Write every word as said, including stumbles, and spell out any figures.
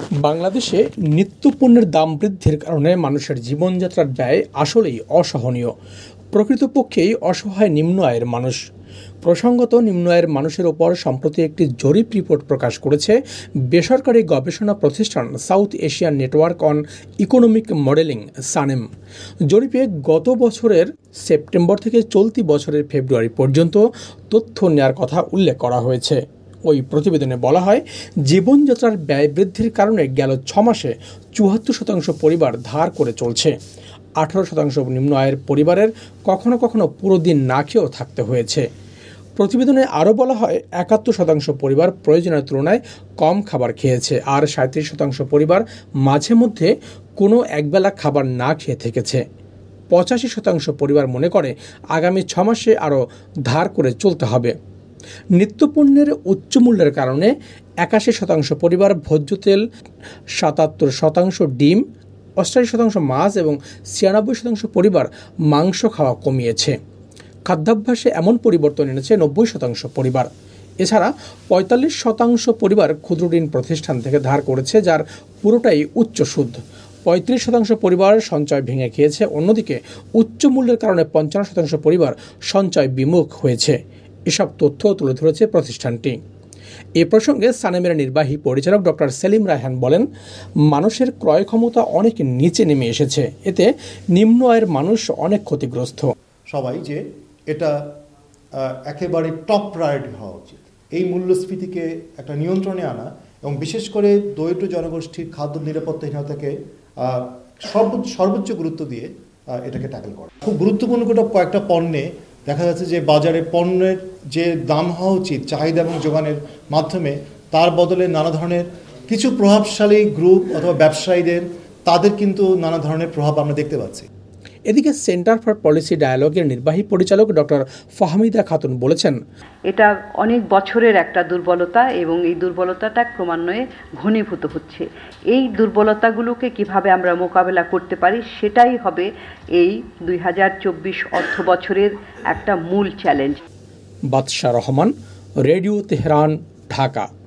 বাংলাদেশে নিত্যপণ্যের দাম বৃদ্ধির কারণে মানুষের জীবনযাত্রার ব্যয় আসলেই অসহনীয়। প্রকৃতপক্ষেই অসহায় নিম্ন আয়ের মানুষ। প্রসঙ্গত, নিম্ন আয়ের মানুষের ওপর সম্প্রতি একটি জরিপ রিপোর্ট প্রকাশ করেছে বেসরকারি গবেষণা প্রতিষ্ঠান South Asian network on economic modelling SANEM. জরিপে গত বছরের সেপ্টেম্বর থেকে চলতি বছরের ফেব্রুয়ারি পর্যন্ত তথ্য নেওয়ার কথা উল্লেখ করা হয়েছে। ওই প্রতিবেদনে বলা হয়, জীবনযাত্রার ব্যয় বৃদ্ধির কারণে গেল ছ মাসে চুয়াত্তর শতাংশ পরিবার ধার করে চলছে। আঠারো শতাংশ নিম্ন আয়ের পরিবারের কখনো কখনো পুরো দিন না খেয়েও থাকতে হয়েছে। প্রতিবেদনে আরও বলা হয়, একাত্তর শতাংশ পরিবার প্রয়োজনের তুলনায় কম খাবার খেয়েছে, আর সাঁত্রিশ শতাংশ পরিবার মাঝে মধ্যে কোনো একবেলা খাবার না খেয়ে থেকেছে। পঁচাশি শতাংশ পরিবার মনে করে আগামী ছ মাসে আরও ধার করে চলতে হবে। নিত্যপণ্যের উচ্চ মূল্যের কারণে একাশি শতাংশ পরিবার ভোজ্য তেল, সাতাত্তর শতাংশ ডিম, অষ্টাশি শতাংশ মাছ এবং ছিয়ানব্বই শতাংশ পরিবার মাংস খাওয়া কমিয়েছে। খাদ্যাভ্যাসে এমন পরিবর্তন এনেছে নব্বই শতাংশ পরিবার। এছাড়া পঁয়তাল্লিশ শতাংশ পরিবার ক্ষুদ্র ঋণ প্রতিষ্ঠান থেকে ধার করেছে, যার পুরোটাই উচ্চ সুদ। পঁয়ত্রিশ শতাংশ পরিবার সঞ্চয় ভেঙে খেয়েছে। অন্যদিকে উচ্চ মূল্যের কারণে পঞ্চান্ন শতাংশ পরিবার সঞ্চয় বিমুখ হয়েছে। এসব তথ্য তুলে ধরেছে প্রতিষ্ঠানটি। এ প্রসঙ্গে সানেমের নির্বাহী পরিচালক ডক্টর সেলিম রায়হান বলেন, মানুষের ক্রয় ক্ষমতা অনেক নিচে নেমে এসেছে। এতে নিম্ন আয়ের মানুষ অনেক ক্ষতিগ্রস্ত। সবাই যে এটা একেবারে টপ প্রায়োরিটি হওয়া উচিত, এই মূল্যস্ফীতিকে একটা নিয়ন্ত্রণে আনা এবং বিশেষ করে দরিদ্র জনগোষ্ঠীর খাদ্য নিরাপত্তাহীনতাকে সর্বোচ্চ গুরুত্ব দিয়ে এটাকে ট্যাকল করা। খুব গুরুত্বপূর্ণ কয়েকটা পণ্যে দেখা যাচ্ছে যে বাজারে পণ্যের যে দাম হওয়া উচিত চাহিদা এবং যোগানের মাধ্যমে তার বদলে নানা ধরনের কিছু প্রভাবশালী গ্রুপ অথবা ব্যবসায়ীদের তাদের কিন্তু নানা ধরনের প্রভাব আমরা দেখতে পাচ্ছি। এদিকে সেন্টার ফর পলিসি ডায়ালগের নির্বাহী পরিচালক ডক্টর ফাহমিদা খাতুন বলেছেন, এটা অনেক বছরের একটা দুর্বলতা এবং এই দুর্বলতাটা ক্রমান্বয়ে ঘনীভূত হচ্ছে। এই দুর্বলতাগুলোকে কিভাবে আমরা মোকাবেলা করতে পারি সেটাই হবে এই দুই হাজার চব্বিশ অর্থ বছরের একটা মূল challenge. Badsha Rahman, radio Tehran, Dhaka.